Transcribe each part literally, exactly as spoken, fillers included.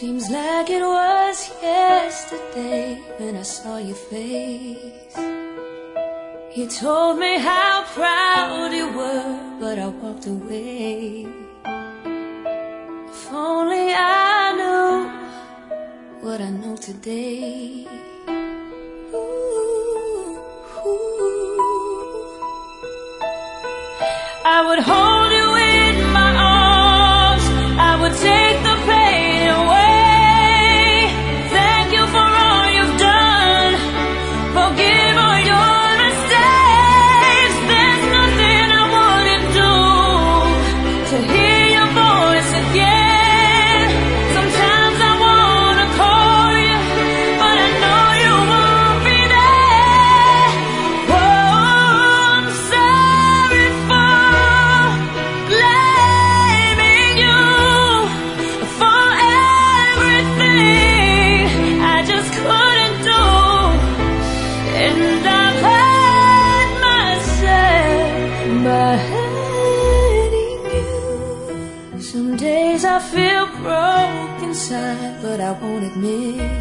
Seems like it was yesterday when I saw your face. You told me how proud you were, but I walked away. If only I knew what I know today. Ooh, ooh. I would hold you in my arms, I would take the pain away. Thank you for all you've done, forgive all your mistakes. There's nothing I wouldn't do to hear your voice again. Sometimes I wanna call you, but I know you won't be there. Oh, I'm sorry for blaming you for everything I just couldn't do. And I've hurt myself by hurting you. Some days I feel broke inside, but I won't admit.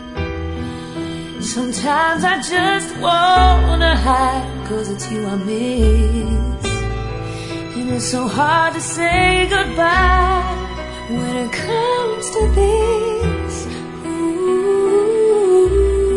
Sometimes I just wanna hide, 'cause it's you I miss. And it's so hard to say goodbye when it comes to this. Ooh,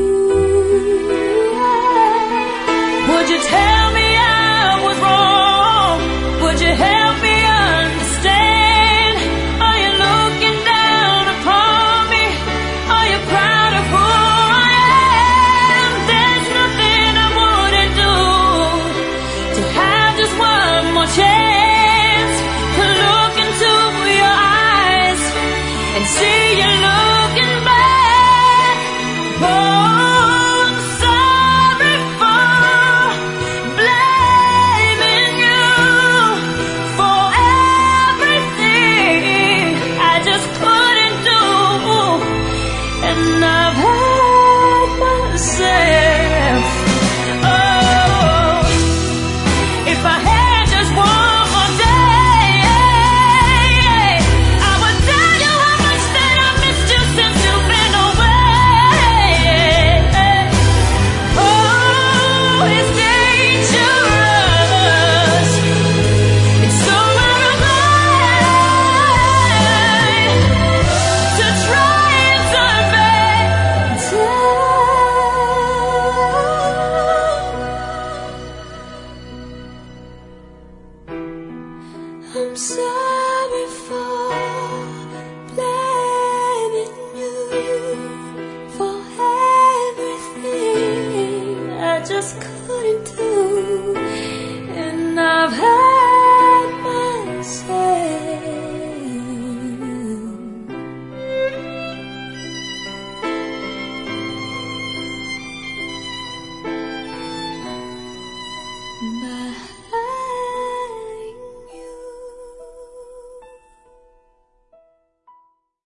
would you tell me I was wrong? Would you help me understand? Are you looking down upon me? Are you proud of who I am? There's nothing I wouldn't do to have just one more chance to look into your eyes and see you looking back. Oh, I'm sorry for blaming you for everything I just couldn't do. And I've hurt myself. Oh, if I had just one more day, I would tell you how much that I missed you since you've been away. Oh, it's dangerous. It's so out of line to try and turn back time. I'm sorry for blaming you for everything I just couldn't